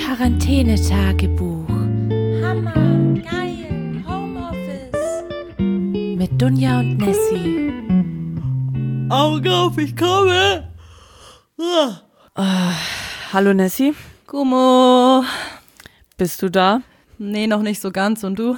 Quarantänetagebuch. Hammer, geil, Homeoffice. Mit Dunja und Nessie. Augen auf, ich komme. Hallo Nessie. Gummo. Bist du da? Nee, noch nicht so ganz. Und du?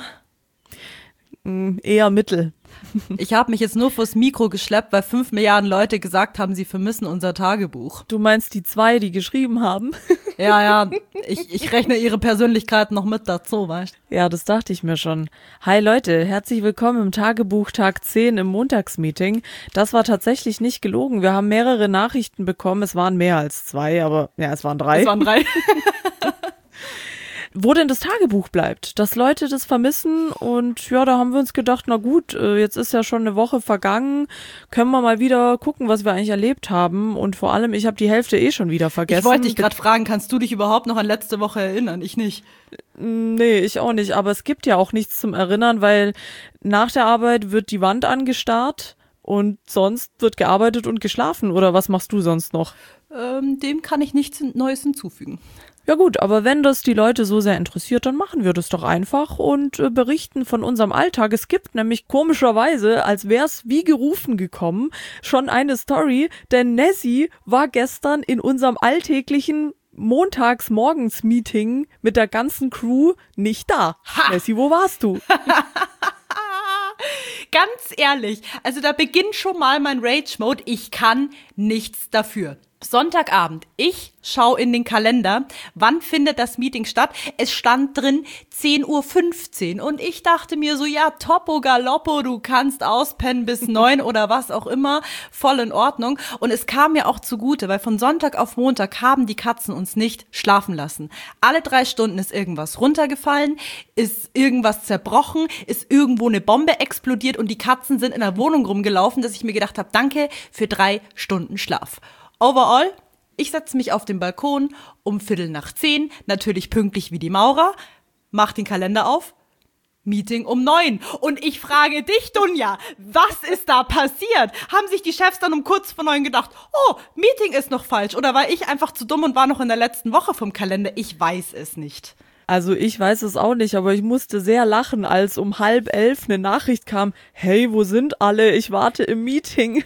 Eher mittel. Ich habe mich jetzt nur vors Mikro geschleppt, weil 5 Milliarden Leute gesagt haben, sie vermissen unser Tagebuch. Du meinst die 2, die geschrieben haben? Ja, ich rechne ihre Persönlichkeit noch mit dazu, weißt du? Ja, das dachte ich mir schon. Hi Leute, herzlich willkommen im Tagebuch Tag 10 im Montagsmeeting. Das war tatsächlich nicht gelogen. Wir haben mehrere Nachrichten bekommen. Es waren mehr als 2, aber ja, es waren 3. Es waren 3. Wo denn das Tagebuch bleibt, dass Leute das vermissen und ja, da haben wir uns gedacht, na gut, jetzt ist ja schon eine Woche vergangen, können wir mal wieder gucken, was wir eigentlich erlebt haben und vor allem, ich habe die Hälfte schon wieder vergessen. Ich wollte dich gerade fragen, kannst du dich überhaupt noch an letzte Woche erinnern? Ich nicht. Nee, ich auch nicht, aber es gibt ja auch nichts zum Erinnern, weil nach der Arbeit wird die Wand angestarrt und sonst wird gearbeitet und geschlafen oder was machst du sonst noch? Dem kann ich nichts Neues hinzufügen. Ja gut, aber wenn das die Leute so sehr interessiert, dann machen wir das doch einfach und berichten von unserem Alltag. Es gibt nämlich komischerweise, als wär's wie gerufen gekommen, schon eine Story, denn Nessie war gestern in unserem alltäglichen Montagsmorgens-Meeting mit der ganzen Crew nicht da. Ha! Nessie, wo warst du? Ganz ehrlich, also da beginnt schon mal mein Rage-Mode. Ich kann nichts dafür. Sonntagabend, ich schaue in den Kalender, wann findet das Meeting statt? Es stand drin 10:15 Uhr und ich dachte mir so, ja, Topo Galoppo, du kannst auspennen bis 9 oder was auch immer, voll in Ordnung. Und es kam mir auch zugute, weil von Sonntag auf Montag haben die Katzen uns nicht schlafen lassen. Alle 3 Stunden ist irgendwas runtergefallen, ist irgendwas zerbrochen, ist irgendwo eine Bombe explodiert und die Katzen sind in der Wohnung rumgelaufen, dass ich mir gedacht habe, danke für 3 Stunden Schlaf. Overall, ich setze mich auf den Balkon um 9:15, natürlich pünktlich wie die Maurer, mach den Kalender auf, Meeting um 9. Und ich frage dich, Dunja, was ist da passiert? Haben sich die Chefs dann um kurz vor 9 gedacht, oh, Meeting ist noch falsch? Oder war ich einfach zu dumm und war noch in der letzten Woche vom Kalender? Ich weiß es nicht. Also ich weiß es auch nicht, aber ich musste sehr lachen, als um 10:30 eine Nachricht kam, hey, wo sind alle? Ich warte im Meeting.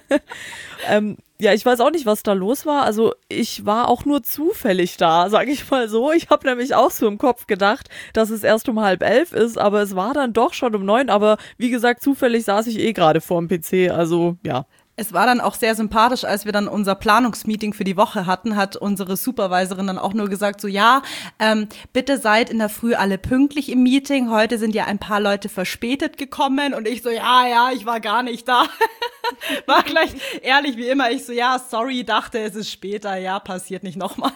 Ja, ich weiß auch nicht, was da los war. Also ich war auch nur zufällig da, sage ich mal so. Ich habe nämlich auch so im Kopf gedacht, dass es erst um 10:30 ist, aber es war dann doch schon um 9. Aber wie gesagt, zufällig saß ich gerade vorm PC, also ja. Es war dann auch sehr sympathisch, als wir dann unser Planungsmeeting für die Woche hatten, hat unsere Supervisorin dann auch nur gesagt, so ja, bitte seid in der Früh alle pünktlich im Meeting, heute sind ja ein paar Leute verspätet gekommen und ich so, ja, ich war gar nicht da. War gleich ehrlich wie immer, ich so, ja, sorry, dachte, es ist später, ja, passiert nicht nochmal.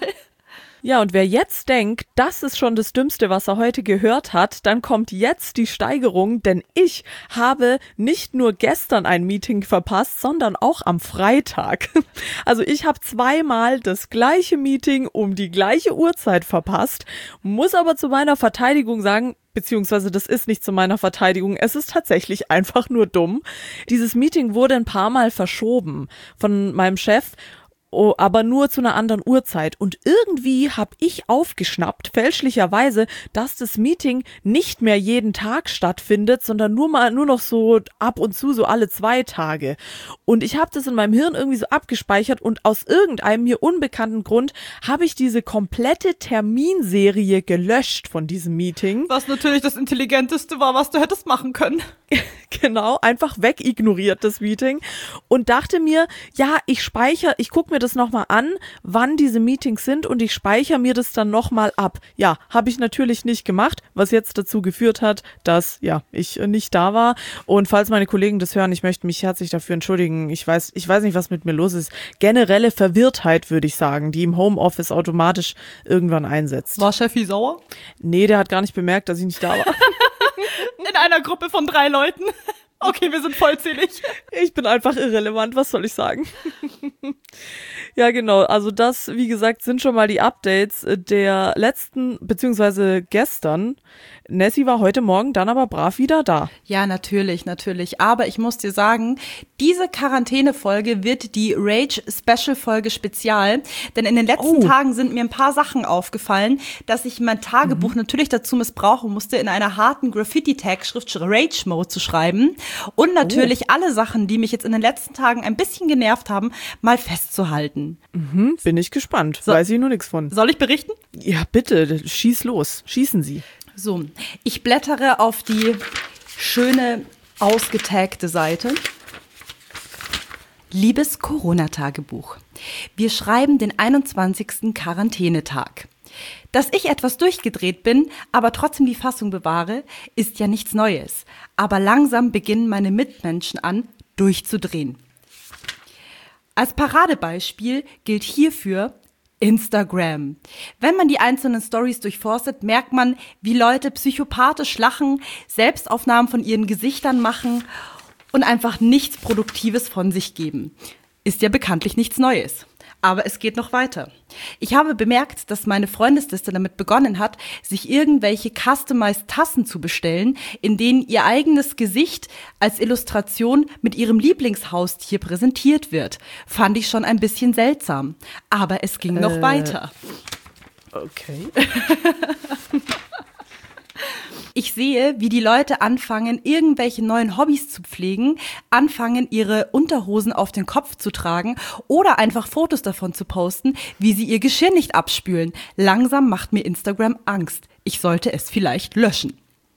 Ja, und wer jetzt denkt, das ist schon das Dümmste, was er heute gehört hat, dann kommt jetzt die Steigerung, denn ich habe nicht nur gestern ein Meeting verpasst, sondern auch am Freitag. Also ich habe 2-mal das gleiche Meeting um die gleiche Uhrzeit verpasst, muss aber zu meiner Verteidigung sagen, beziehungsweise das ist nicht zu meiner Verteidigung, es ist tatsächlich einfach nur dumm. Dieses Meeting wurde ein paar Mal verschoben von meinem Chef, aber nur zu einer anderen Uhrzeit. Und irgendwie habe ich aufgeschnappt, fälschlicherweise, dass das Meeting nicht mehr jeden Tag stattfindet, sondern nur noch so ab und zu, so alle 2 Tage. Und ich habe das in meinem Hirn irgendwie so abgespeichert und aus irgendeinem mir unbekannten Grund habe ich diese komplette Terminserie gelöscht von diesem Meeting. Was natürlich das Intelligenteste war, was du hättest machen können. Genau, einfach wegignoriert das Meeting und dachte mir, ja, ich gucke mir das nochmal an, wann diese Meetings sind und ich speichere mir das dann nochmal ab. Ja, habe ich natürlich nicht gemacht, was jetzt dazu geführt hat, dass, ja, ich nicht da war und falls meine Kollegen das hören, ich möchte mich herzlich dafür entschuldigen. Ich weiß nicht, was mit mir los ist. Generelle Verwirrtheit, würde ich sagen, die im Homeoffice automatisch irgendwann einsetzt. War Chefi sauer? Nee, der hat gar nicht bemerkt, dass ich nicht da war. In einer Gruppe von 3 Leuten. Okay, wir sind vollzählig. Ich bin einfach irrelevant, was soll ich sagen? Ja, genau. Also das, wie gesagt, sind schon mal die Updates der letzten, beziehungsweise gestern. Nessie war heute Morgen dann aber brav wieder da. Ja, natürlich. Aber ich muss dir sagen, diese Quarantäne-Folge wird die Rage-Special-Folge Spezial. Denn in den letzten Tagen sind mir ein paar Sachen aufgefallen, dass ich mein Tagebuch natürlich dazu missbrauchen musste, in einer harten Graffiti-Tag-Schrift Rage-Mode zu schreiben. Und natürlich alle Sachen, die mich jetzt in den letzten Tagen ein bisschen genervt haben, mal festzuhalten. Bin ich gespannt. Weiß ich nur nichts von. Soll ich berichten? Ja, bitte, schieß los. Schießen Sie. So, ich blättere auf die schöne, ausgetagte Seite. Liebes Corona-Tagebuch, wir schreiben den 21. Quarantänetag. Dass ich etwas durchgedreht bin, aber trotzdem die Fassung bewahre, ist ja nichts Neues. Aber langsam beginnen meine Mitmenschen an, durchzudrehen. Als Paradebeispiel gilt hierfür Instagram. Wenn man die einzelnen Stories durchforstet, merkt man, wie Leute psychopathisch lachen, Selbstaufnahmen von ihren Gesichtern machen und einfach nichts Produktives von sich geben. Ist ja bekanntlich nichts Neues. Aber es geht noch weiter. Ich habe bemerkt, dass meine Freundesliste damit begonnen hat, sich irgendwelche customized Tassen zu bestellen, in denen ihr eigenes Gesicht als Illustration mit ihrem Lieblingshaustier präsentiert wird. Fand ich schon ein bisschen seltsam. Aber es ging noch weiter. Okay. Ich sehe, wie die Leute anfangen, irgendwelche neuen Hobbys zu pflegen, anfangen, ihre Unterhosen auf den Kopf zu tragen oder einfach Fotos davon zu posten, wie sie ihr Geschirr nicht abspülen. Langsam macht mir Instagram Angst. Ich sollte es vielleicht löschen.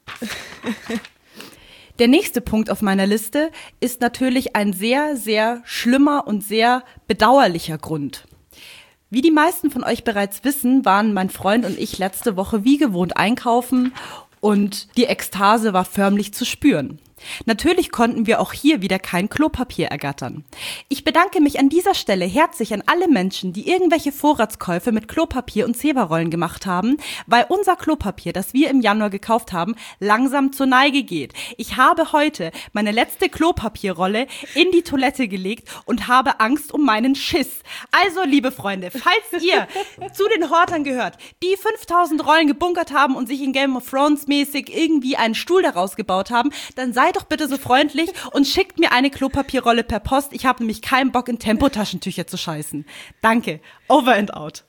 Der nächste Punkt auf meiner Liste ist natürlich ein sehr, sehr schlimmer und sehr bedauerlicher Grund. Wie die meisten von euch bereits wissen, waren mein Freund und ich letzte Woche wie gewohnt einkaufen und die Ekstase war förmlich zu spüren. Natürlich konnten wir auch hier wieder kein Klopapier ergattern. Ich bedanke mich an dieser Stelle herzlich an alle Menschen, die irgendwelche Vorratskäufe mit Klopapier und Zeberrollen gemacht haben, weil unser Klopapier, das wir im Januar gekauft haben, langsam zur Neige geht. Ich habe heute meine letzte Klopapierrolle in die Toilette gelegt und habe Angst um meinen Schiss. Also, liebe Freunde, falls ihr zu den Hortern gehört, die 5000 Rollen gebunkert haben und sich in Game of Thrones mäßig irgendwie einen Stuhl daraus gebaut haben, dann seid doch bitte so freundlich und schickt mir eine Klopapierrolle per Post. Ich habe nämlich keinen Bock, in Tempotaschentücher zu scheißen. Danke. Over and out.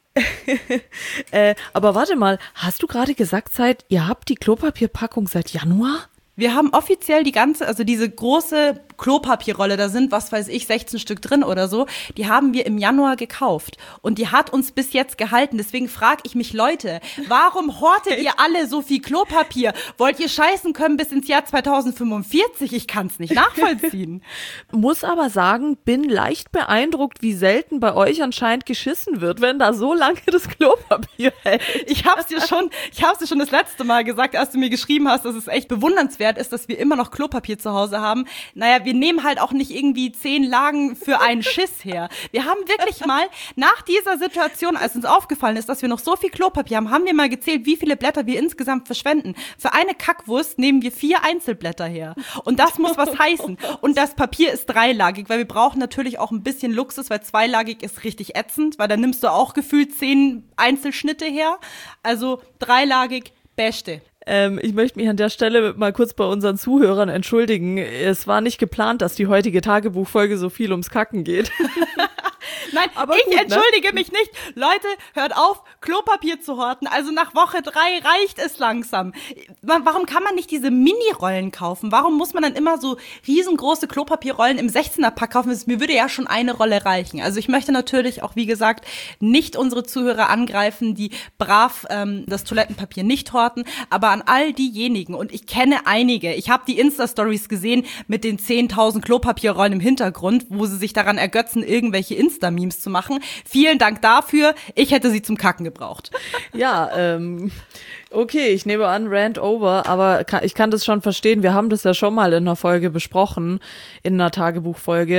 Aber warte mal, hast du gerade gesagt, ihr habt die Klopapierpackung seit Januar? Wir haben offiziell diese große Klopapierrolle, da sind, 16 Stück drin oder so, die haben wir im Januar gekauft. Und die hat uns bis jetzt gehalten. Deswegen frage ich mich, Leute, warum hortet ihr alle so viel Klopapier? Wollt ihr scheißen können bis ins Jahr 2045? Ich kann es nicht nachvollziehen. Muss aber sagen, bin leicht beeindruckt, wie selten bei euch anscheinend geschissen wird, wenn da so lange das Klopapier hält. Ich hab's dir schon das letzte Mal gesagt, als du mir geschrieben hast, dass es echt bewundernswert ist, dass wir immer noch Klopapier zu Hause haben. Naja, wir nehmen halt auch nicht irgendwie 10 Lagen für einen Schiss her. Wir haben wirklich mal nach dieser Situation, als uns aufgefallen ist, dass wir noch so viel Klopapier haben, haben wir mal gezählt, wie viele Blätter wir insgesamt verschwenden. Für eine Kackwurst nehmen wir 4 Einzelblätter her. Und das muss was heißen. Und das Papier ist dreilagig, weil wir brauchen natürlich auch ein bisschen Luxus, weil zweilagig ist richtig ätzend, weil dann nimmst du auch gefühlt 10 Einzelschnitte her. Also dreilagig, beste. Ich möchte mich an der Stelle mal kurz bei unseren Zuhörern entschuldigen. Es war nicht geplant, dass die heutige Tagebuchfolge so viel ums Kacken geht. Nein, aber ich entschuldige mich nicht. Leute, hört auf, Klopapier zu horten. Also nach Woche 3 reicht es langsam. Warum kann man nicht diese Mini-Rollen kaufen? Warum muss man dann immer so riesengroße Klopapierrollen im 16er-Pack kaufen? Mir würde ja schon eine Rolle reichen. Also ich möchte natürlich auch, wie gesagt, nicht unsere Zuhörer angreifen, die brav das Toilettenpapier nicht horten, aber an all diejenigen, und ich kenne einige, ich habe die Insta-Stories gesehen mit den 10.000 Klopapierrollen im Hintergrund, wo sie sich daran ergötzen, irgendwelche Insta-Memes zu machen. Vielen Dank dafür. Ich hätte sie zum Kacken gebraucht. Ja, okay, ich nehme an, Rant over, aber ich kann das schon verstehen. Wir haben das ja schon mal in einer Folge besprochen, in einer Tagebuchfolge,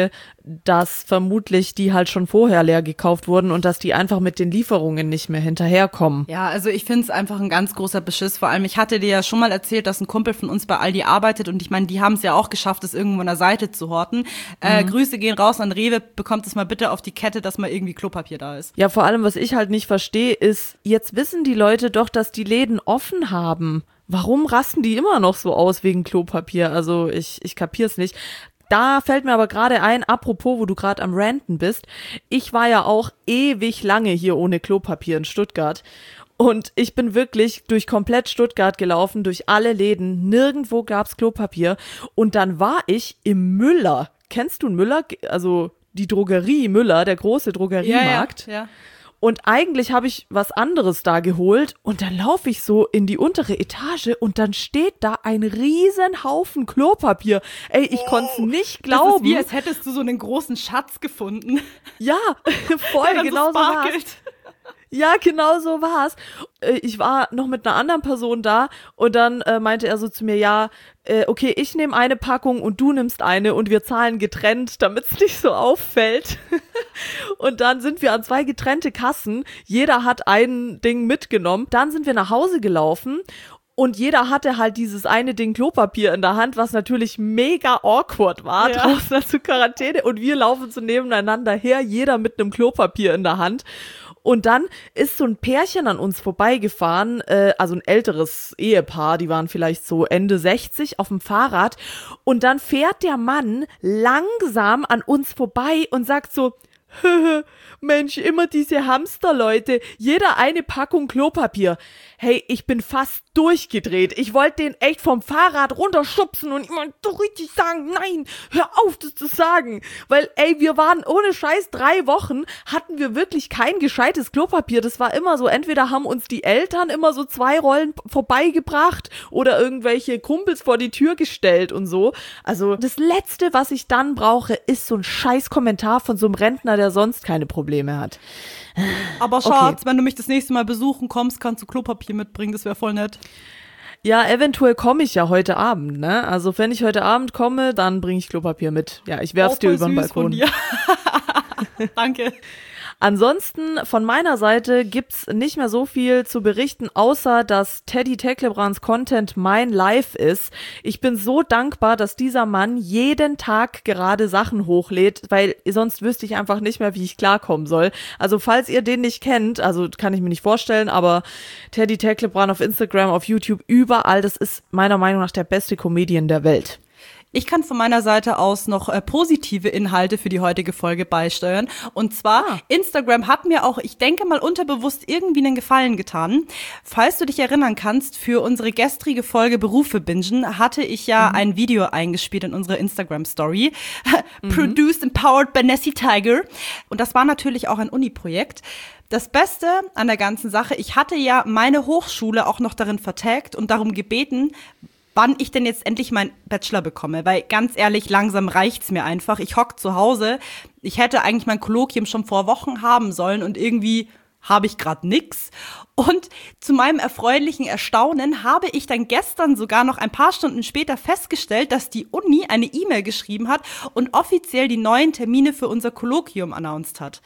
dass vermutlich die halt schon vorher leer gekauft wurden und dass die einfach mit den Lieferungen nicht mehr hinterherkommen. Ja, also ich finde es einfach ein ganz großer Beschiss. Vor allem, ich hatte dir ja schon mal erzählt, dass ein Kumpel von uns bei Aldi arbeitet und ich meine, die haben es ja auch geschafft, es irgendwo an der Seite zu horten. Grüße gehen raus an Rewe, bekommt es mal bitte auf die Kette, dass mal irgendwie Klopapier da ist. Ja, vor allem, was ich halt nicht verstehe, ist, jetzt wissen die Leute doch, dass die Läden offen haben. Warum rasten die immer noch so aus wegen Klopapier? Also ich kapier's nicht. Da fällt mir aber gerade ein, apropos, wo du gerade am Ranten bist, ich war ja auch ewig lange hier ohne Klopapier in Stuttgart und ich bin wirklich durch komplett Stuttgart gelaufen, durch alle Läden, nirgendwo gab's Klopapier und dann war ich im Müller. Kennst du einen Müller? Also die Drogerie Müller, der große Drogeriemarkt. Ja. Und eigentlich habe ich was anderes da geholt und dann laufe ich so in die untere Etage und dann steht da ein riesen Haufen Klopapier. Ey, ich konnte es nicht glauben. Das ist wie, als hättest du so einen großen Schatz gefunden. Ja, voll, genau so war's. Ja, genau so war's. Ich war noch mit einer anderen Person da und dann meinte er so zu mir, ja, okay, ich nehme eine Packung und du nimmst eine und wir zahlen getrennt, damit es nicht so auffällt. Und dann sind wir an 2 getrennte Kassen. Jeder hat ein Ding mitgenommen. Dann sind wir nach Hause gelaufen. Und jeder hatte halt dieses eine Ding Klopapier in der Hand, was natürlich mega awkward war, draußen zur Quarantäne. Und wir laufen so nebeneinander her, jeder mit einem Klopapier in der Hand. Und dann ist so ein Pärchen an uns vorbeigefahren, also ein älteres Ehepaar, die waren vielleicht so Ende 60 auf dem Fahrrad. Und dann fährt der Mann langsam an uns vorbei und sagt so, Mensch, immer diese Hamsterleute, jeder eine Packung Klopapier. Hey, ich bin fast durchgedreht. Ich wollte den echt vom Fahrrad runterschubsen und immer so richtig sagen, nein, hör auf, das zu sagen. Weil, ey, wir waren ohne Scheiß 3 Wochen, hatten wir wirklich kein gescheites Klopapier. Das war immer so, entweder haben uns die Eltern immer so 2 Rollen vorbeigebracht oder irgendwelche Kumpels vor die Tür gestellt und so. Also das Letzte, was ich dann brauche, ist so ein scheiß Kommentar von so einem Rentner, der sonst keine Probleme hat. Aber Schatz, wenn du mich das nächste Mal besuchen kommst, kannst du Klopapier mitbringen, das wäre voll nett. Ja, eventuell komme ich ja heute Abend, ne? Also wenn ich heute Abend komme, dann bringe ich Klopapier mit. Ja, ich werf's dir über den Balkon. Von dir. Danke. Ansonsten von meiner Seite gibt's nicht mehr so viel zu berichten, außer dass Teddy Teklebrands Content mein Life ist. Ich bin so dankbar, dass dieser Mann jeden Tag gerade Sachen hochlädt, weil sonst wüsste ich einfach nicht mehr, wie ich klarkommen soll. Also falls ihr den nicht kennt, also kann ich mir nicht vorstellen, aber Teddy Teklebrand auf Instagram, auf YouTube, überall, das ist meiner Meinung nach der beste Comedian der Welt. Ich kann von meiner Seite aus noch positive Inhalte für die heutige Folge beisteuern. Und zwar, Instagram hat mir auch, ich denke mal unterbewusst, irgendwie einen Gefallen getan. Falls du dich erinnern kannst, für unsere gestrige Folge Berufe bingen, hatte ich ja ein Video eingespielt in unsere Instagram-Story. Produced and powered by Nessie Tiger. Und das war natürlich auch ein Uni-Projekt. Das Beste an der ganzen Sache, ich hatte ja meine Hochschule auch noch darin vertagt und darum gebeten, wann ich denn jetzt endlich meinen Bachelor bekomme. Weil ganz ehrlich, langsam reicht's mir einfach. Ich hock zu Hause. Ich hätte eigentlich mein Kolloquium schon vor Wochen haben sollen und irgendwie habe ich gerade nix. Und zu meinem erfreulichen Erstaunen habe ich dann gestern sogar noch ein paar Stunden später festgestellt, dass die Uni eine E-Mail geschrieben hat und offiziell die neuen Termine für unser Kolloquium announced hat.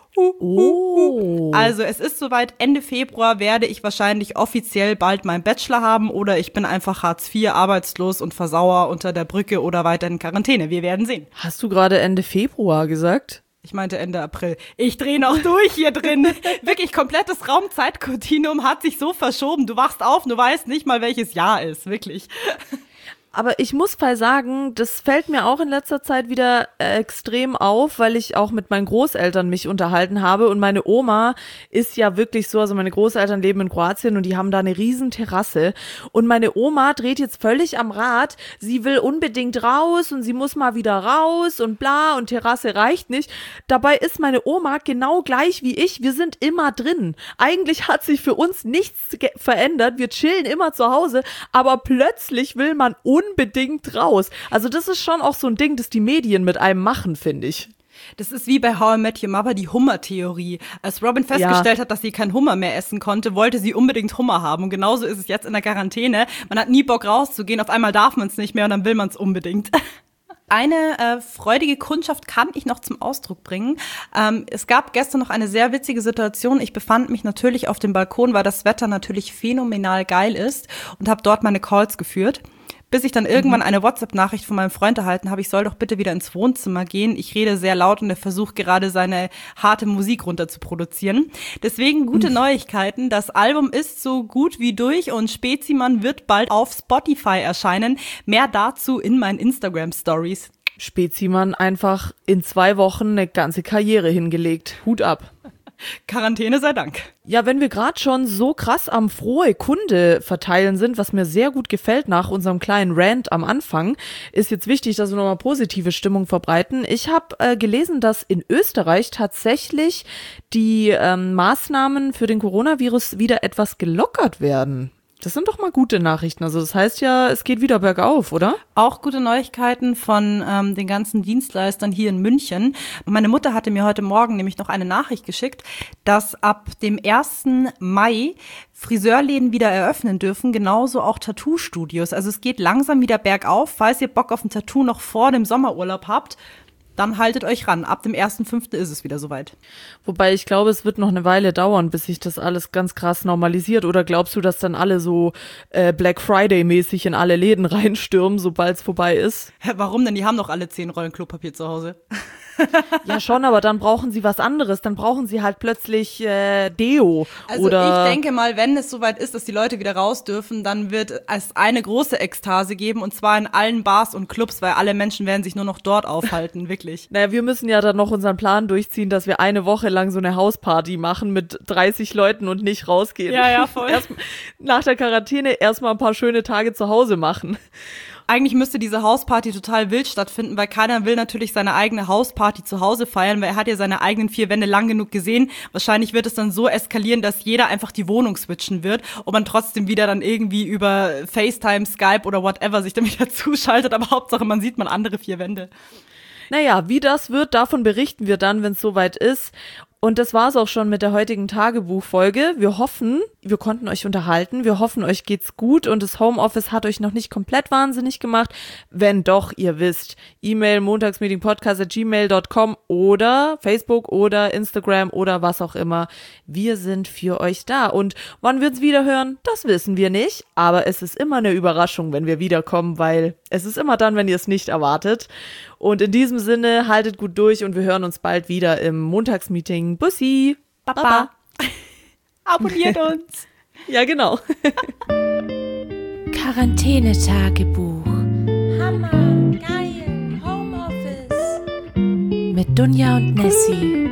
Also es ist soweit, Ende Februar werde ich wahrscheinlich offiziell bald meinen Bachelor haben oder ich bin einfach Hartz IV, arbeitslos und versauer unter der Brücke oder weiter in Quarantäne. Wir werden sehen. Hast du gerade Ende Februar gesagt? Ich meinte Ende April. Ich drehe noch durch hier drin. Wirklich komplettes Raumzeitkontinuum hat sich so verschoben. Du wachst auf, du weißt nicht mal, welches Jahr ist. Wirklich. Aber ich muss mal sagen, das fällt mir auch in letzter Zeit wieder extrem auf, weil ich auch mit meinen Großeltern mich unterhalten habe und meine Oma ist ja wirklich so, also meine Großeltern leben in Kroatien und die haben da eine riesen Terrasse und meine Oma dreht jetzt völlig am Rad, sie will unbedingt raus und sie muss mal wieder raus und bla und Terrasse reicht nicht. Dabei ist meine Oma genau gleich wie ich, wir sind immer drin. Eigentlich hat sich für uns nichts verändert, wir chillen immer zu Hause, aber plötzlich will man unbedingt raus. Also das ist schon auch so ein Ding, das die Medien mit einem machen, finde ich. Das ist wie bei How I Met Your Mother die Hummer-Theorie. Als Robin festgestellt hat, dass sie keinen Hummer mehr essen konnte, wollte sie unbedingt Hummer haben. Und genauso ist es jetzt in der Quarantäne. Man hat nie Bock rauszugehen, auf einmal darf man es nicht mehr und dann will man es unbedingt. Eine freudige Kundschaft kann ich noch zum Ausdruck bringen. Es gab gestern noch eine sehr witzige Situation. Ich befand mich natürlich auf dem Balkon, weil das Wetter natürlich phänomenal geil ist und habe dort meine Calls geführt. Bis ich dann irgendwann eine WhatsApp-Nachricht von meinem Freund erhalten habe, ich soll doch bitte wieder ins Wohnzimmer gehen. Ich rede sehr laut und er versucht gerade seine harte Musik runter zu produzieren. Deswegen gute Neuigkeiten. Das Album ist so gut wie durch und Spezimann wird bald auf Spotify erscheinen. Mehr dazu in meinen Instagram-Stories. Spezimann einfach in 2 Wochen eine ganze Karriere hingelegt. Hut ab. Quarantäne sei Dank. Ja, wenn wir gerade schon so krass am frohe Kunde verteilen sind, was mir sehr gut gefällt nach unserem kleinen Rant am Anfang, ist jetzt wichtig, dass wir nochmal positive Stimmung verbreiten. Ich habe gelesen, dass in Österreich tatsächlich die Maßnahmen für den Coronavirus wieder etwas gelockert werden. Das sind doch mal gute Nachrichten. Also das heißt ja, es geht wieder bergauf, oder? Auch gute Neuigkeiten von den ganzen Dienstleistern hier in München. Meine Mutter hatte mir heute Morgen nämlich noch eine Nachricht geschickt, dass ab dem 1. Mai Friseurläden wieder eröffnen dürfen, genauso auch Tattoo-Studios. Also es geht langsam wieder bergauf. Falls ihr Bock auf ein Tattoo noch vor dem Sommerurlaub habt, dann haltet euch ran. Ab dem 1.5. ist es wieder soweit. Wobei ich glaube, es wird noch eine Weile dauern, bis sich das alles ganz krass normalisiert. Oder glaubst du, dass dann alle so Black Friday-mäßig in alle Läden reinstürmen, sobald es vorbei ist? Warum denn? Die haben doch alle 10 Rollen Klopapier zu Hause. Ja schon, aber dann brauchen sie was anderes. Dann brauchen sie halt plötzlich Deo. Also oder ich denke mal, wenn es soweit ist, dass die Leute wieder raus dürfen, dann wird es eine große Ekstase geben. Und zwar in allen Bars und Clubs, weil alle Menschen werden sich nur noch dort aufhalten, wirklich. Naja, wir müssen ja dann noch unseren Plan durchziehen, dass wir eine Woche lang so eine Hausparty machen mit 30 Leuten und nicht rausgehen. Ja, voll. Nach der Quarantäne erstmal ein paar schöne Tage zu Hause machen. Eigentlich müsste diese Hausparty total wild stattfinden, weil keiner will natürlich seine eigene Hausparty zu Hause feiern, weil er hat ja seine eigenen 4 Wände lang genug gesehen. Wahrscheinlich wird es dann so eskalieren, dass jeder einfach die Wohnung switchen wird und man trotzdem wieder dann irgendwie über FaceTime, Skype oder whatever sich dann wieder zuschaltet, aber Hauptsache man sieht mal andere 4 Wände. Naja, wie das wird, davon berichten wir dann, wenn es soweit ist. Und das war's auch schon mit der heutigen Tagebuchfolge. Wir hoffen, wir konnten euch unterhalten. Wir hoffen, euch geht's gut und das Homeoffice hat euch noch nicht komplett wahnsinnig gemacht. Wenn doch, ihr wisst, E-Mail montagsmeetingpodcast@gmail.com oder Facebook oder Instagram oder was auch immer. Wir sind für euch da. Und wann wir uns wieder hören, das wissen wir nicht. Aber es ist immer eine Überraschung, wenn wir wiederkommen, weil es ist immer dann, wenn ihr es nicht erwartet. Und in diesem Sinne, haltet gut durch und wir hören uns bald wieder im Montagsmeeting. Bussi! Baba! Abonniert uns! Ja, genau. Quarantänetagebuch. Hammer, geil, Homeoffice. Mit Dunja und Nessie.